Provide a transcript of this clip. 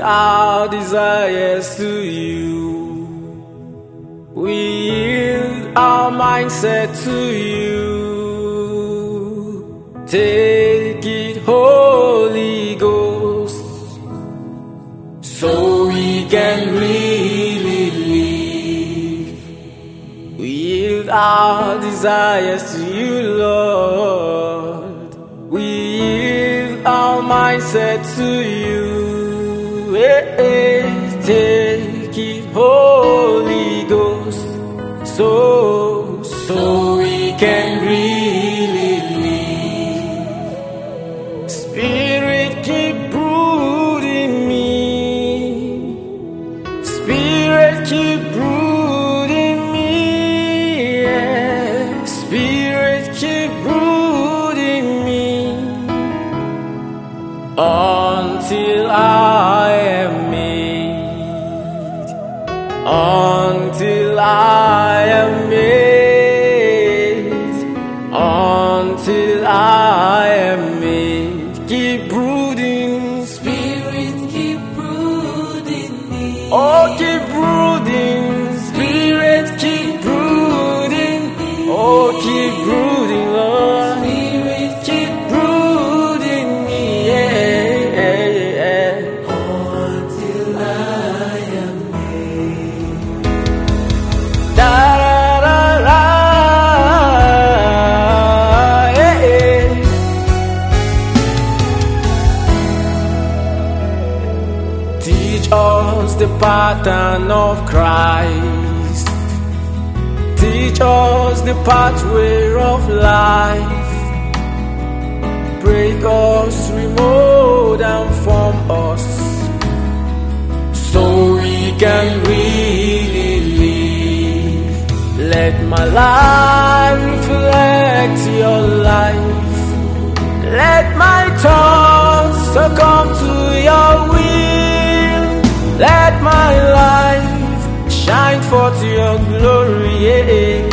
our desires to you. We yield our mindset to you. Take it, Holy Ghost, so we can really live. We yield our desires to you, Lord. We yield our mindset to you. Take it, Holy Ghost, so we can really live. Spirit, keep brooding me. Spirit, keep brooding me. Yeah. Spirit, keep brooding me until I am made. Until I am made. Until I am made. Keep brooding, Spirit, keep brooding me. oh, keep brooding, Spirit, keep brooding, oh, keep brooding, Lord. Spirit, Keep brooding me, yeah, yeah, yeah. until I am Da da da da, yeah, yeah. Teach us the pattern of Christ. Teach us the pathway of life. Break us, remold and form us, so we can really live. Let my life reflect your life. Let my thoughts succumb to your will. Let my life shine forth your glory. Yeah.